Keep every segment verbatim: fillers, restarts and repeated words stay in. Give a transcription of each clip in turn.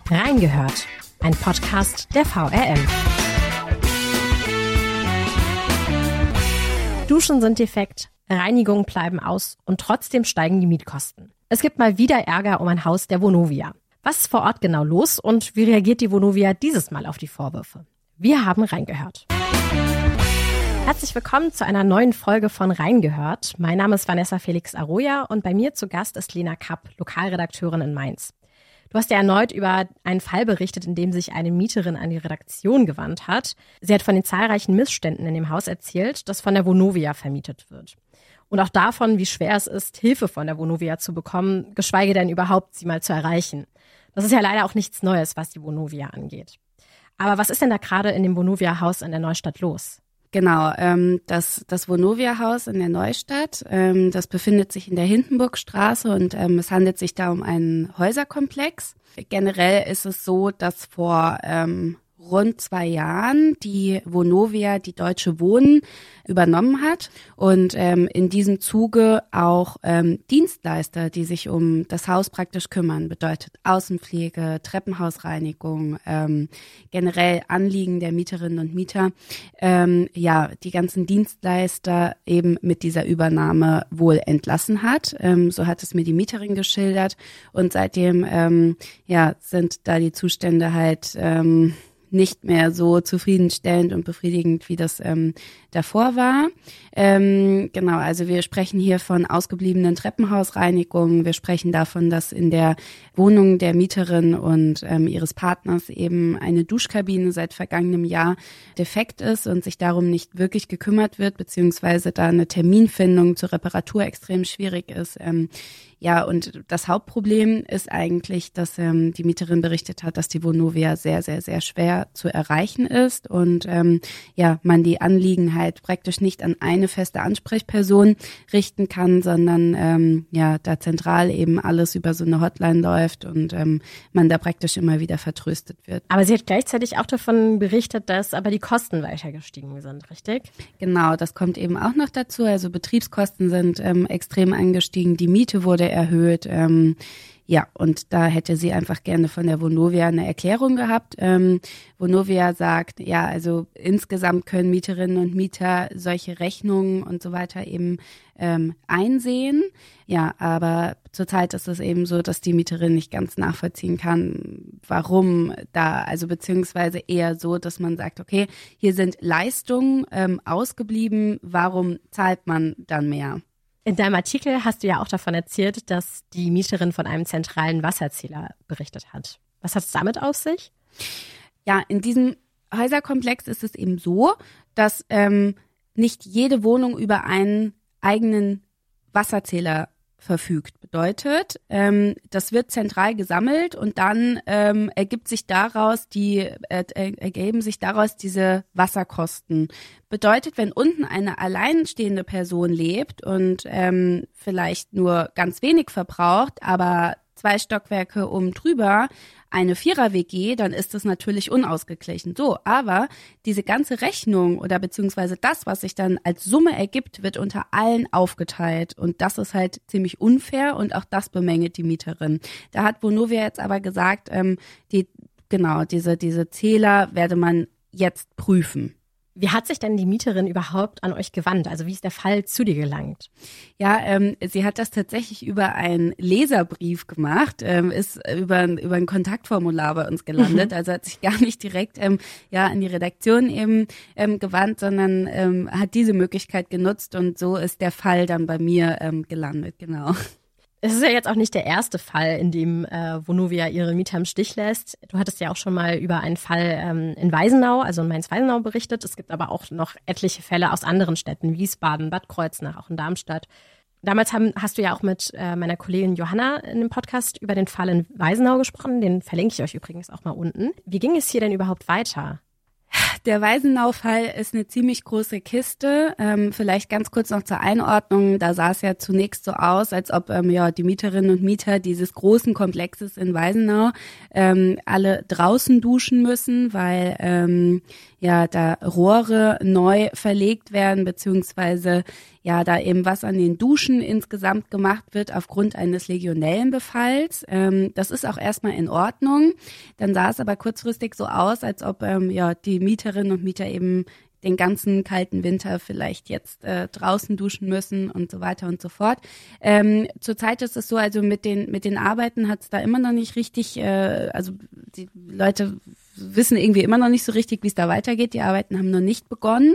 Reingehört, ein Podcast der V R M. Duschen sind defekt, Reinigungen bleiben aus und trotzdem steigen die Mietkosten. Es gibt mal wieder Ärger um ein Haus der Vonovia. Was ist vor Ort genau los und wie reagiert die Vonovia dieses Mal auf die Vorwürfe? Wir haben reingehört. Herzlich willkommen zu einer neuen Folge von Reingehört. Mein Name ist Vanessa Felix Arroya und bei mir zu Gast ist Lena Kapp, Lokalredakteurin in Mainz. Du hast ja erneut über einen Fall berichtet, in dem sich eine Mieterin an die Redaktion gewandt hat. Sie hat von den zahlreichen Missständen in dem Haus erzählt, das von der Vonovia vermietet wird. Und auch davon, wie schwer es ist, Hilfe von der Vonovia zu bekommen, geschweige denn überhaupt sie mal zu erreichen. Das ist ja leider auch nichts Neues, was die Vonovia angeht. Aber was ist denn da gerade in dem Vonovia-Haus in der Neustadt los? Genau, ähm, das, das Vonovia-Haus in der Neustadt, ähm, das befindet sich in der Hindenburgstraße und ähm, es handelt sich da um einen Häuserkomplex. Generell ist es so, dass vor ähm, rund zwei Jahren die Vonovia die Deutsche Wohnen übernommen hat und ähm, in diesem Zuge auch ähm, Dienstleister, die sich um das Haus praktisch kümmern, bedeutet Außenpflege, Treppenhausreinigung, ähm, generell Anliegen der Mieterinnen und Mieter, ähm, ja, die ganzen Dienstleister eben mit dieser Übernahme wohl entlassen hat. Ähm, so hat es mir die Mieterin geschildert und seitdem ähm, ja sind da die Zustände halt ähm, nicht mehr so zufriedenstellend und befriedigend, wie das ähm, davor war. Ähm, genau, also wir sprechen hier von ausgebliebenen Treppenhausreinigungen. Wir sprechen davon, dass in der Wohnung der Mieterin und ähm, ihres Partners eben eine Duschkabine seit vergangenem Jahr defekt ist und sich darum nicht wirklich gekümmert wird, beziehungsweise da eine Terminfindung zur Reparatur extrem schwierig ist. Ähm, Ja, und das Hauptproblem ist eigentlich, dass ähm, die Mieterin berichtet hat, dass die Vonovia sehr, sehr, sehr schwer zu erreichen ist und ähm, ja, man die Anliegen halt praktisch nicht an eine feste Ansprechperson richten kann, sondern ähm, ja, da zentral eben alles über so eine Hotline läuft und ähm, man da praktisch immer wieder vertröstet wird. Aber sie hat gleichzeitig auch davon berichtet, dass aber die Kosten weiter gestiegen sind, richtig? Genau, das kommt eben auch noch dazu. Also Betriebskosten sind ähm, extrem angestiegen, die Miete wurde erhöht. Ähm, ja, und da hätte sie einfach gerne von der Vonovia eine Erklärung gehabt. Ähm, Vonovia sagt, ja, also insgesamt können Mieterinnen und Mieter solche Rechnungen und so weiter eben ähm, einsehen. Ja, aber zurzeit ist es eben so, dass die Mieterin nicht ganz nachvollziehen kann, warum da, also beziehungsweise eher so, dass man sagt, okay, hier sind Leistungen ähm, ausgeblieben, warum zahlt man dann mehr? In deinem Artikel hast du ja auch davon erzählt, dass die Mieterin von einem zentralen Wasserzähler berichtet hat. Was hat es damit auf sich? Ja, in diesem Häuserkomplex ist es eben so, dass ähm, nicht jede Wohnung über einen eigenen Wasserzähler verfügt. Bedeutet, ähm, das wird zentral gesammelt und dann ähm, ergibt sich daraus die äh, ergeben sich daraus diese Wasserkosten. Bedeutet, wenn unten eine alleinstehende Person lebt und ähm, vielleicht nur ganz wenig verbraucht, aber zwei Stockwerke oben drüber eine Vierer-W G, dann ist das natürlich unausgeglichen. So, aber diese ganze Rechnung oder beziehungsweise das, was sich dann als Summe ergibt, wird unter allen aufgeteilt. Und das ist halt ziemlich unfair und auch das bemängelt die Mieterin. Da hat Vonovia jetzt aber gesagt, ähm, die genau diese diese Zähler werde man jetzt prüfen. Wie hat sich denn die Mieterin überhaupt an euch gewandt? Also wie ist der Fall zu dir gelangt? Ja, ähm, sie hat das tatsächlich über einen Leserbrief gemacht, ähm, ist über, über ein Kontaktformular bei uns gelandet, mhm. Also hat sich gar nicht direkt ähm, ja an die Redaktion eben ähm, gewandt, sondern ähm, hat diese Möglichkeit genutzt und so ist der Fall dann bei mir ähm, gelandet, genau. Es ist ja jetzt auch nicht der erste Fall, in dem äh, Vonovia ihre Mieter im Stich lässt. Du hattest ja auch schon mal über einen Fall ähm, in Weisenau, also in Mainz-Weisenau berichtet. Es gibt aber auch noch etliche Fälle aus anderen Städten, Wiesbaden, Bad Kreuznach, auch in Darmstadt. Damals haben, hast du ja auch mit äh, meiner Kollegin Johanna in dem Podcast über den Fall in Weisenau gesprochen. Den verlinke ich euch übrigens auch mal unten. Wie ging es hier denn überhaupt weiter? Der Weisenau-Fall ist eine ziemlich große Kiste. Ähm, vielleicht ganz kurz noch zur Einordnung. Da sah es ja zunächst so aus, als ob ähm, ja die Mieterinnen und Mieter dieses großen Komplexes in Weisenau ähm, alle draußen duschen müssen, weil ähm, ja da Rohre neu verlegt werden, beziehungsweise ja, da eben was an den Duschen insgesamt gemacht wird aufgrund eines Legionellenbefalls. Ähm, das ist auch erstmal in Ordnung. Dann sah es aber kurzfristig so aus, als ob ähm, ja die Mieterinnen und Mieter eben den ganzen kalten Winter vielleicht jetzt äh, draußen duschen müssen und so weiter und so fort. Ähm, zurzeit ist es so, also mit den mit den Arbeiten hat es da immer noch nicht richtig, äh, also die Leute wissen irgendwie immer noch nicht so richtig, wie es da weitergeht. Die Arbeiten haben noch nicht begonnen.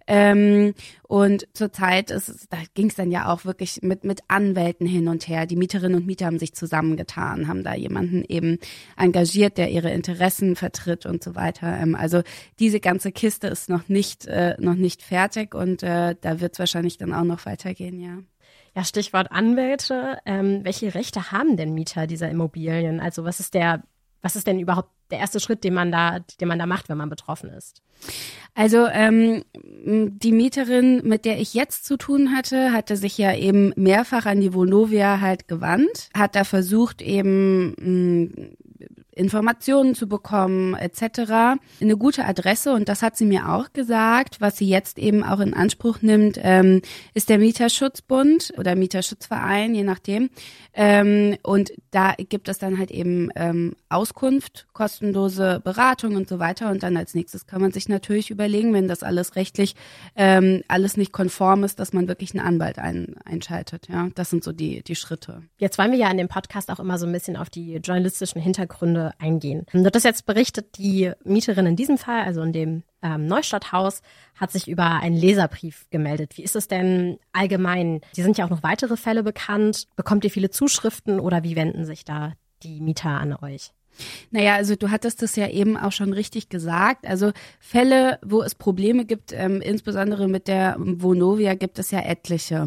Ähm, und zurzeit ist es, da ging es dann ja auch wirklich mit mit Anwälten hin und her. Die Mieterinnen und Mieter haben sich zusammengetan, haben da jemanden eben engagiert, der ihre Interessen vertritt und so weiter. Ähm, also diese ganze Kiste ist noch nicht äh, noch nicht fertig und äh, da wird es wahrscheinlich dann auch noch weitergehen, ja. Ja, Stichwort Anwälte. Ähm, welche Rechte haben denn Mieter dieser Immobilien? Also was ist der Was ist denn überhaupt der erste Schritt, den man da, den man da macht, wenn man betroffen ist? Also ähm, die Mieterin, mit der ich jetzt zu tun hatte, hatte sich ja eben mehrfach an die Vonovia halt gewandt, hat da versucht eben mh, Informationen zu bekommen et cetera. Eine gute Adresse, und das hat sie mir auch gesagt, was sie jetzt eben auch in Anspruch nimmt, ähm, ist der Mieterschutzbund oder Mieterschutzverein, je nachdem. Ähm, und da gibt es dann halt eben ähm, Auskunft, kostenlose Beratung und so weiter. Und dann als nächstes kann man sich natürlich überlegen, wenn das alles rechtlich ähm, alles nicht konform ist, dass man wirklich einen Anwalt ein, einschaltet. Ja, das sind so die die Schritte. Jetzt wollen wir ja in dem Podcast auch immer so ein bisschen auf die journalistischen Hintergründe eingehen. Wird das jetzt berichtet, die Mieterin in diesem Fall, also in dem ähm, Neustadthaus, hat sich über einen Leserbrief gemeldet. Wie ist es denn allgemein? Die sind ja auch noch weitere Fälle bekannt. Bekommt ihr viele Zuschriften oder wie wenden sich da die Mieter an euch? Naja, also du hattest das ja eben auch schon richtig gesagt. Also Fälle, wo es Probleme gibt, ähm, insbesondere mit der Vonovia, gibt es ja etliche.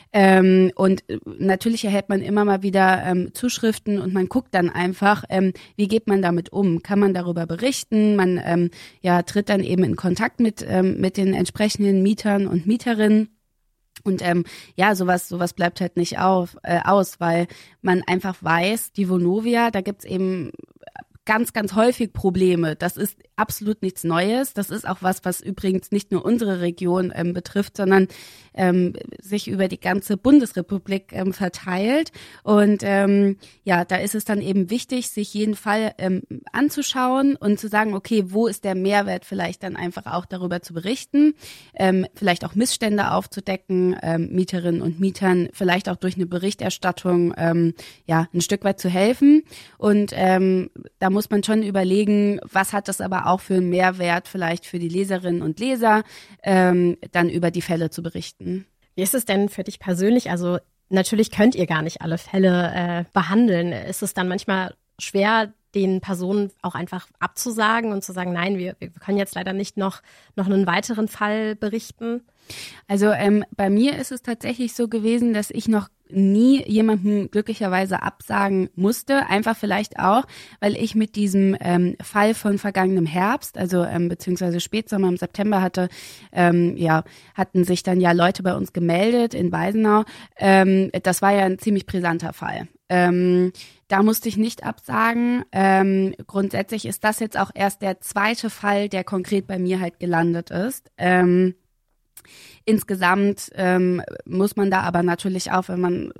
Ähm, und natürlich erhält man immer mal wieder ähm, Zuschriften und man guckt dann einfach, ähm, wie geht man damit um? Kann man darüber berichten? Man ähm, ja tritt dann eben in Kontakt mit ähm, mit den entsprechenden Mietern und Mieterinnen. Und ähm, ja, sowas sowas bleibt halt nicht auf, äh, aus, weil man einfach weiß, die Vonovia, da gibt's eben ganz, ganz häufig Probleme. Das ist absolut nichts Neues. Das ist auch was, was übrigens nicht nur unsere Region ähm, betrifft, sondern ähm, sich über die ganze Bundesrepublik ähm, verteilt. Und ähm, ja, da ist es dann eben wichtig, sich jeden Fall ähm, anzuschauen und zu sagen, okay, wo ist der Mehrwert, vielleicht dann einfach auch darüber zu berichten, ähm, vielleicht auch Missstände aufzudecken, ähm, Mieterinnen und Mietern vielleicht auch durch eine Berichterstattung ähm, ja ein Stück weit zu helfen. Und ähm, da muss man schon überlegen, was hat das aber auch für einen Mehrwert vielleicht für die Leserinnen und Leser, ähm, dann über die Fälle zu berichten. Wie ist es denn für dich persönlich? Also natürlich könnt ihr gar nicht alle Fälle äh, behandeln. Ist es dann manchmal schwer, den Personen auch einfach abzusagen und zu sagen, nein, wir, wir können jetzt leider nicht noch, noch einen weiteren Fall berichten? Also ähm, bei mir ist es tatsächlich so gewesen, dass ich noch nie jemandem glücklicherweise absagen musste. Einfach vielleicht auch, weil ich mit diesem ähm, Fall von vergangenem Herbst, also ähm, beziehungsweise Spätsommer im September hatte, ähm, ja, hatten sich dann ja Leute bei uns gemeldet in Weisenau. Ähm, das war ja ein ziemlich brisanter Fall. Ähm, da musste ich nicht absagen. Ähm, grundsätzlich ist das jetzt auch erst der zweite Fall, der konkret bei mir halt gelandet ist. Ähm, Insgesamt ähm, muss man da aber natürlich auch, wenn man,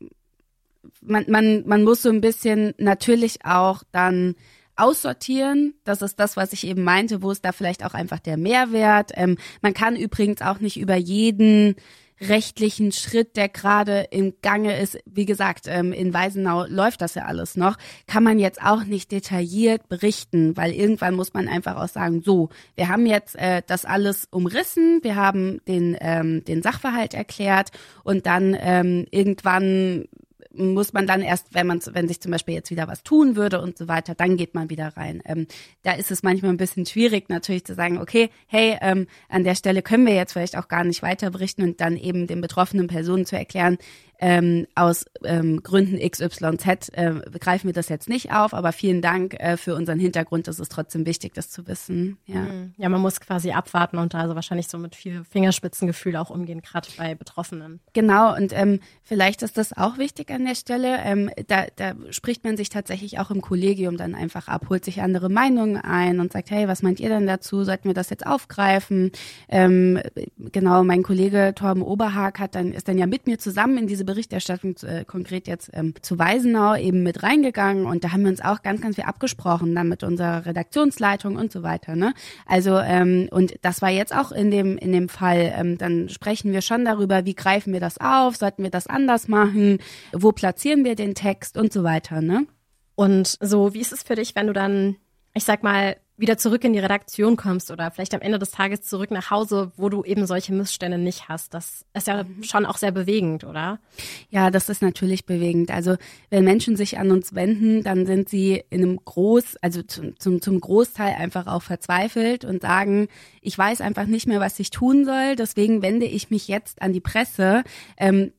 man, man, man muss so ein bisschen natürlich auch dann aussortieren. Das ist das, was ich eben meinte, wo ist da vielleicht auch einfach der Mehrwert. Ähm, man kann übrigens auch nicht über jeden rechtlichen Schritt, der gerade im Gange ist, wie gesagt, ähm, in Weisenau läuft das ja alles noch, kann man jetzt auch nicht detailliert berichten, weil irgendwann muss man einfach auch sagen, so, wir haben jetzt äh, das alles umrissen, wir haben den ähm, den Sachverhalt erklärt und dann ähm, irgendwann muss man dann erst, wenn man, wenn sich zum Beispiel jetzt wieder was tun würde und so weiter, dann geht man wieder rein. Ähm, da ist es manchmal ein bisschen schwierig natürlich zu sagen, okay, hey, ähm, an der Stelle können wir jetzt vielleicht auch gar nicht weiter berichten und dann eben den betroffenen Personen zu erklären, ähm, aus ähm, Gründen X Y Z äh, greifen wir das jetzt nicht auf, aber vielen Dank äh, für unseren Hintergrund. Das ist trotzdem wichtig, das zu wissen. Ja, ja, man muss quasi abwarten und da also wahrscheinlich so mit viel Fingerspitzengefühl auch umgehen, gerade bei Betroffenen. Genau, und ähm, vielleicht ist das auch wichtig an der Stelle. Ähm, da, da spricht man sich tatsächlich auch im Kollegium dann einfach ab, holt sich andere Meinungen ein und sagt, hey, was meint ihr denn dazu? Sollten wir das jetzt aufgreifen? Ähm, genau, mein Kollege Torben Oberhag hat dann ist dann ja mit mir zusammen in diese Berichterstattung äh, konkret jetzt ähm, zu Weisenau eben mit reingegangen und da haben wir uns auch ganz, ganz viel abgesprochen, dann mit unserer Redaktionsleitung und so weiter. Ne? Also ähm, und das war jetzt auch in dem in dem Fall. Ähm, dann sprechen wir schon darüber, wie greifen wir das auf? Sollten wir das anders machen? Wo platzieren wir den Text und so weiter? Ne? Und so, wie ist es für dich, wenn du dann, ich sag mal, wieder zurück in die Redaktion kommst oder vielleicht am Ende des Tages zurück nach Hause, wo du eben solche Missstände nicht hast? Das ist ja schon auch sehr bewegend, oder? Ja, das ist natürlich bewegend. Also wenn Menschen sich an uns wenden, dann sind sie in einem Groß, also zum, zum, zum Großteil einfach auch verzweifelt und sagen, ich weiß einfach nicht mehr, was ich tun soll, deswegen wende ich mich jetzt an die Presse. Ähm,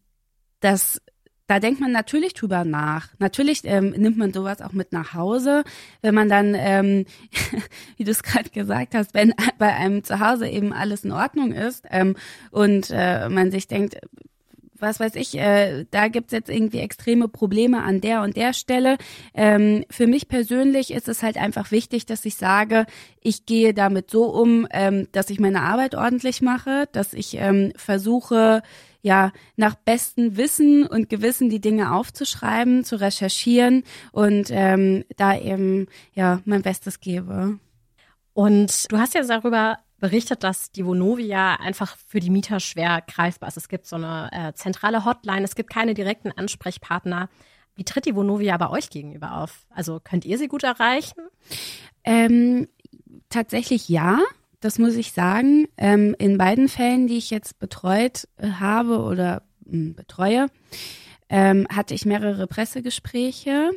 das Da denkt man natürlich drüber nach. Natürlich ähm, nimmt man sowas auch mit nach Hause, wenn man dann, ähm, wie du es gerade gesagt hast, wenn bei einem zu Hause eben alles in Ordnung ist ähm, und äh, man sich denkt, was weiß ich, äh, da gibt's jetzt irgendwie extreme Probleme an der und der Stelle. Ähm, für mich persönlich ist es halt einfach wichtig, dass ich sage, ich gehe damit so um, ähm, dass ich meine Arbeit ordentlich mache, dass ich ähm, versuche, ja, nach bestem Wissen und Gewissen die Dinge aufzuschreiben, zu recherchieren und ähm, da eben, ja, mein Bestes gebe. Und du hast ja darüber berichtet, dass die Vonovia einfach für die Mieter schwer greifbar ist. Es gibt so eine äh, zentrale Hotline, es gibt keine direkten Ansprechpartner. Wie tritt die Vonovia bei euch gegenüber auf? Also könnt ihr sie gut erreichen? Ähm, tatsächlich ja. Das muss ich sagen. Ähm, in beiden Fällen, die ich jetzt betreut äh, habe oder mh, betreue, ähm, hatte ich mehrere Pressegespräche.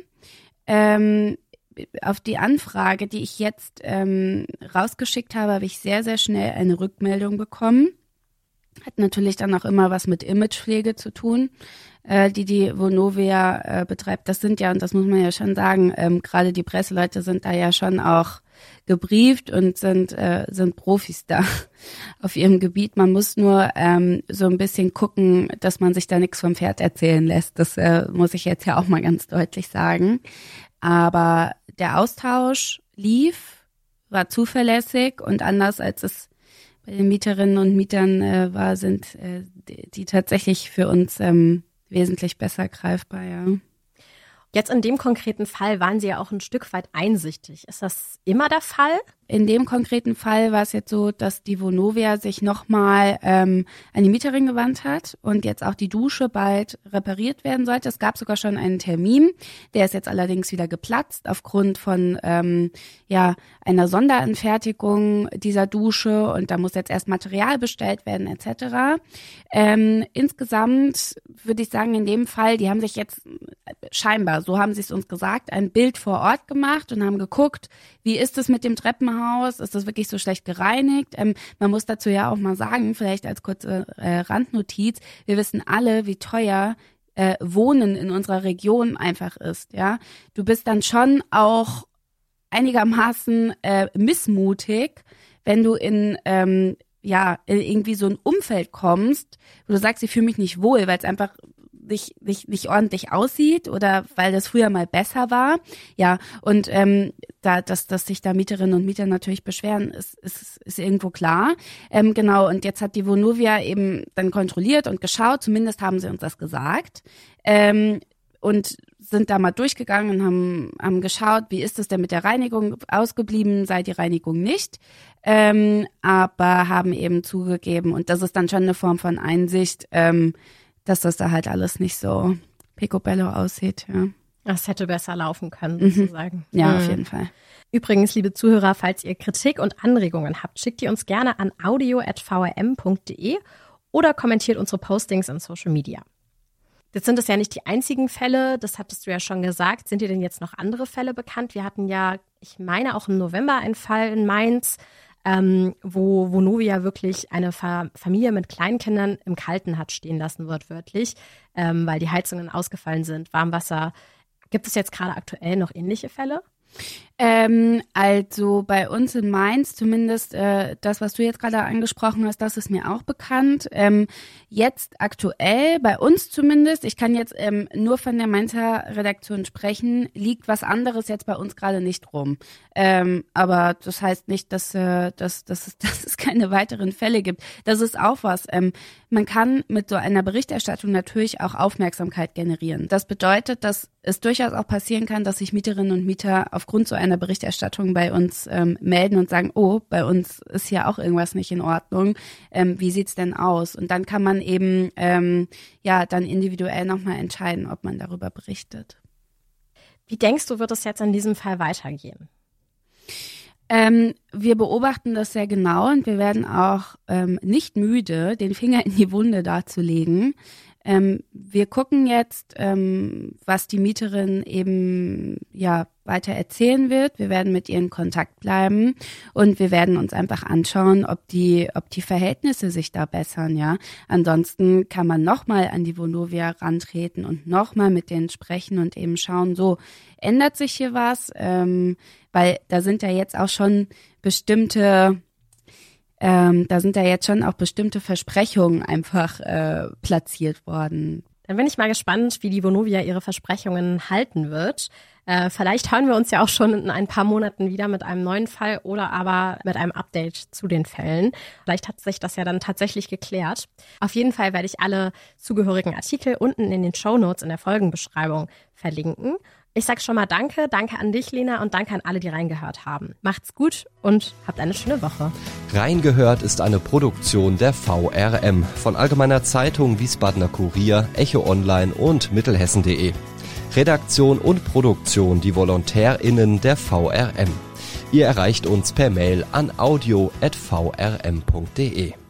Ähm, auf die Anfrage, die ich jetzt ähm, rausgeschickt habe, habe ich sehr, sehr schnell eine Rückmeldung bekommen. Hat natürlich dann auch immer was mit Imagepflege zu tun, äh, die die Vonovia äh, betreibt. Das sind ja, und das muss man ja schon sagen, ähm, gerade die Presseleute sind da ja schon auch gebrieft und sind äh, sind Profis da auf ihrem Gebiet. Man muss nur ähm, so ein bisschen gucken, dass man sich da nichts vom Pferd erzählen lässt. Das äh, muss ich jetzt ja auch mal ganz deutlich sagen. Aber der Austausch lief, war zuverlässig und anders als es bei den Mieterinnen und Mietern äh, war, sind äh, die, die tatsächlich für uns ähm, wesentlich besser greifbar, ja. Jetzt in dem konkreten Fall waren Sie ja auch ein Stück weit einsichtig. Ist das immer der Fall? In dem konkreten Fall war es jetzt so, dass die Vonovia sich nochmal ähm, an die Mieterin gewandt hat und jetzt auch die Dusche bald repariert werden sollte. Es gab sogar schon einen Termin, der ist jetzt allerdings wieder geplatzt aufgrund von ähm, ja einer Sonderanfertigung dieser Dusche und da muss jetzt erst Material bestellt werden et cetera. Ähm, insgesamt würde ich sagen, in dem Fall, die haben sich jetzt scheinbar, so haben sie es uns gesagt, ein Bild vor Ort gemacht und haben geguckt, wie ist es mit dem Treppenhaus? Ist das wirklich so schlecht gereinigt? Ähm, man muss dazu ja auch mal sagen, vielleicht als kurze äh, Randnotiz, wir wissen alle, wie teuer äh, Wohnen in unserer Region einfach ist. Ja, du bist dann schon auch einigermaßen äh, missmutig, wenn du in ähm, ja in irgendwie so ein Umfeld kommst, wo du sagst, ich fühle mich nicht wohl, weil es einfach nicht, nicht, nicht ordentlich aussieht oder weil das früher mal besser war. Ja, und ähm, da, dass, dass sich da Mieterinnen und Mieter natürlich beschweren, ist, ist, ist irgendwo klar. Ähm, genau, und jetzt hat die Vonovia eben dann kontrolliert und geschaut, zumindest haben sie uns das gesagt, ähm, und sind da mal durchgegangen und haben, haben geschaut, wie ist es denn mit der Reinigung? Ausgeblieben sei die Reinigung nicht, ähm, aber haben eben zugegeben, und das ist dann schon eine Form von Einsicht, ähm, dass das da halt alles nicht so picobello aussieht, ja. Das hätte besser laufen können, sozusagen. Mhm. Ja, mhm. auf jeden Fall. Übrigens, liebe Zuhörer, falls ihr Kritik und Anregungen habt, schickt die uns gerne an audio at v r m punkt d e oder kommentiert unsere Postings in Social Media. Jetzt sind es ja nicht die einzigen Fälle, das hattest du ja schon gesagt. Sind dir denn jetzt noch andere Fälle bekannt? Wir hatten ja, ich meine auch im November einen Fall in Mainz, ähm, wo Vonovia wirklich eine Fa- Familie mit Kleinkindern im Kalten hat stehen lassen, wortwörtlich, ähm, weil die Heizungen ausgefallen sind, Warmwasser. Gibt es jetzt gerade aktuell noch ähnliche Fälle? Ähm, also bei uns in Mainz, zumindest äh, das, was du jetzt gerade angesprochen hast, das ist mir auch bekannt. Ähm, jetzt aktuell, bei uns zumindest, ich kann jetzt ähm, nur von der Mainzer Redaktion sprechen, liegt was anderes jetzt bei uns gerade nicht rum. Ähm, aber das heißt nicht, dass, äh, dass, dass, es, dass es keine weiteren Fälle gibt. Das ist auch was. Ähm, man kann mit so einer Berichterstattung natürlich auch Aufmerksamkeit generieren. Das bedeutet, dass es durchaus auch passieren kann, dass sich Mieterinnen und Mieter aufgrund so einer Berichterstattung bei uns ähm, melden und sagen, oh, bei uns ist hier auch irgendwas nicht in Ordnung. Ähm, wie sieht's denn aus? Und dann kann man eben ähm, ja dann individuell nochmal entscheiden, ob man darüber berichtet. Wie denkst du, wird es jetzt in diesem Fall weitergehen? Ähm, wir beobachten das sehr genau und wir werden auch ähm, nicht müde, den Finger in die Wunde darzulegen. Ähm, wir gucken jetzt, ähm, was die Mieterin eben ja weiter erzählen wird. Wir werden mit ihr in Kontakt bleiben und wir werden uns einfach anschauen, ob die, ob die Verhältnisse sich da bessern. Ja, ansonsten kann man nochmal an die Vonovia rantreten und nochmal mit denen sprechen und eben schauen, so ändert sich hier was, ähm, weil da sind ja jetzt auch schon bestimmte Ähm, da sind ja jetzt schon auch bestimmte Versprechungen einfach äh, platziert worden. Dann bin ich mal gespannt, wie die Vonovia ihre Versprechungen halten wird. Äh, vielleicht hören wir uns ja auch schon in ein paar Monaten wieder mit einem neuen Fall oder aber mit einem Update zu den Fällen. Vielleicht hat sich das ja dann tatsächlich geklärt. Auf jeden Fall werde ich alle zugehörigen Artikel unten in den Shownotes in der Folgenbeschreibung verlinken. Ich sag schon mal danke, danke an dich, Lena, und danke an alle, die reingehört haben. Macht's gut und habt eine schöne Woche. Reingehört ist eine Produktion der V R M von Allgemeiner Zeitung, Wiesbadener Kurier, Echo Online und Mittelhessen punkt de. Redaktion und Produktion die VolontärInnen der V R M. Ihr erreicht uns per Mail an audio at v r m punkt de.